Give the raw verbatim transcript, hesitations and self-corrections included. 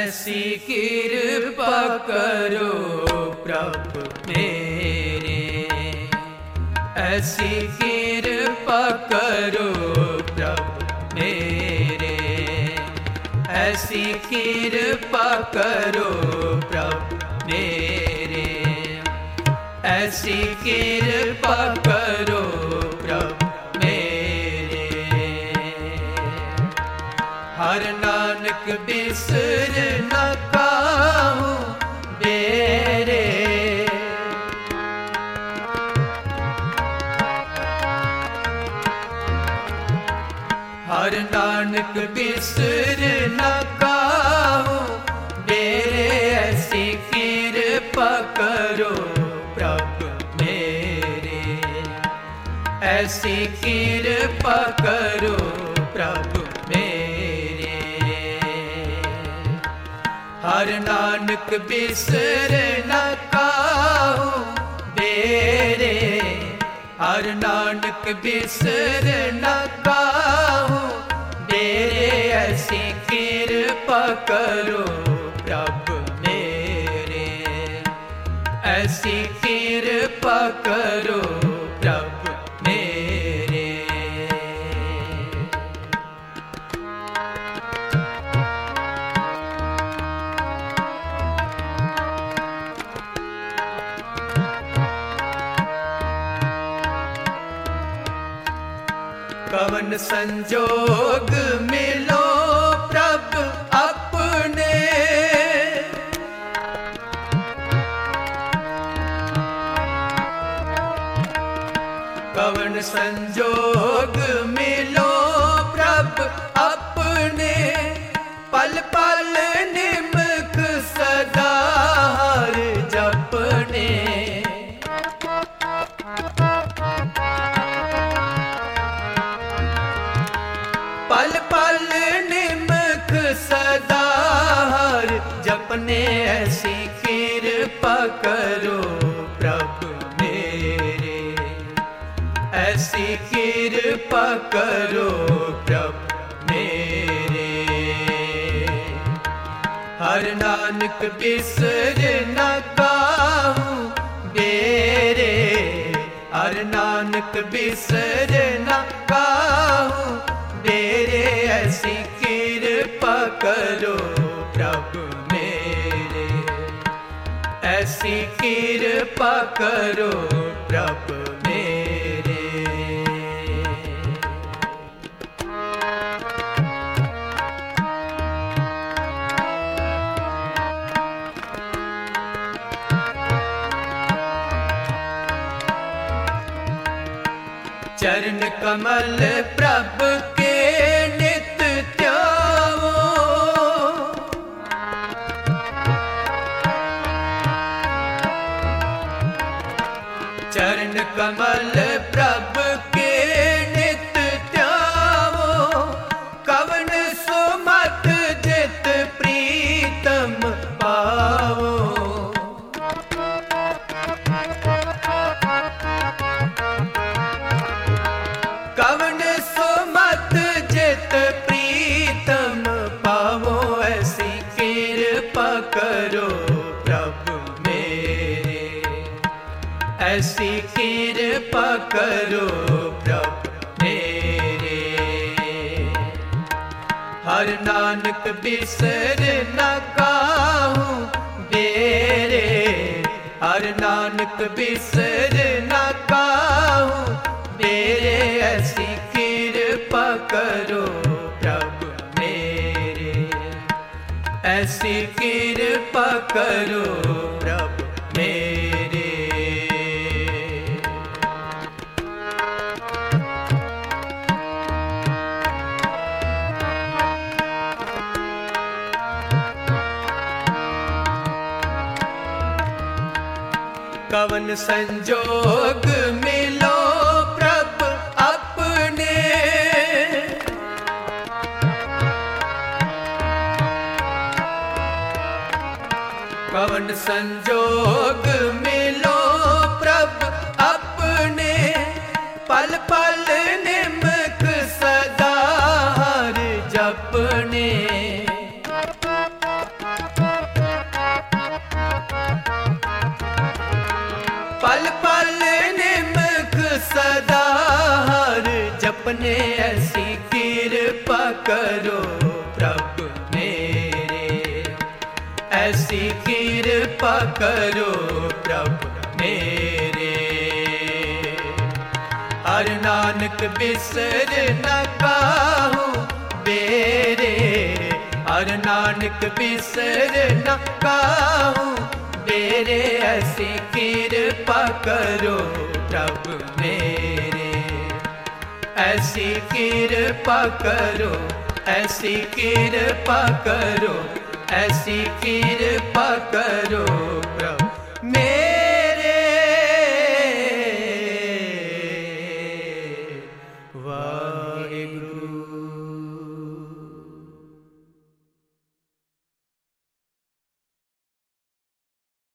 ऐसी कृपा करो प्रभु मेरे, ऐसी कृपा करो प्रभु मेरे, ऐसी कृपा करो प्रभु मेरे, ऐसी कृपा करो प्रभु मेरे। हर नानक बिसर न काहू बेरे, हर नानक बिसर न काहू बेरे, ऐसी कृपा करो प्रभु मेरे, ऐसी कृपा करो प्रभु मेरे। हर नानक बिसर न काहू बेरे, हर नानक बिसर न काहू बेरे, ऐसी कृपा करो प्रभु मेरे, ऐसी कृपा करो प्रभु मेरे। कवन संजोग मिलो प्रभु अपने, कवन संजोग मिलो प्रभु अपने, पल पल निमक सदा हर जपने, पल पल निमक सदा हर जपने, ऐसी कृपा करो प्रभु मेरे, ऐसी कृपा करो प्रभु मेरे। हर नानक बिसर न काहू बेरे, हर नानक बिसर न काहू बेरे, ऐसी कृपा करो प्रभु मेरे, ऐसी कृपा करो प्रभु मेरे। चरण कमल प्रभु के नित ध्याओ, चरण कमल प्रभु के नित ध्याओ, कवन सुमत जित प्रीतम पाओ, कवन सुमत जित प्रीतम पावो, ऐसी कृपा करो प्रभु मेरे, ऐसी कृपा करो प्रभु मेरे। हर नानक बिसर न काहू बेरे, हर नानक बिसर न काहू बेरे, ऐसी कृपा करो प्रभु मेरे, ऐसी कृपा करो प्रभु मेरे। कवन संजोग मिलो प्रभु अपने, कवन संजोग मिलो प्रभु अपने, पल पल निमक सदा हर जपने, अपने ऐसी कृपा करो प्रभु मेरे, ऐसी कृपा करो प्रभु मेरे। हर नानक बिसर न काहू बेरे, हर नानक बिसर न काहू बेरे, ऐसी कृपा करो प्रभु मेरे, ऐसी कृपा करो, ऐसी कृपा करो, ऐसी कृपा करो प्रभु मेरे। वाहिगुरु।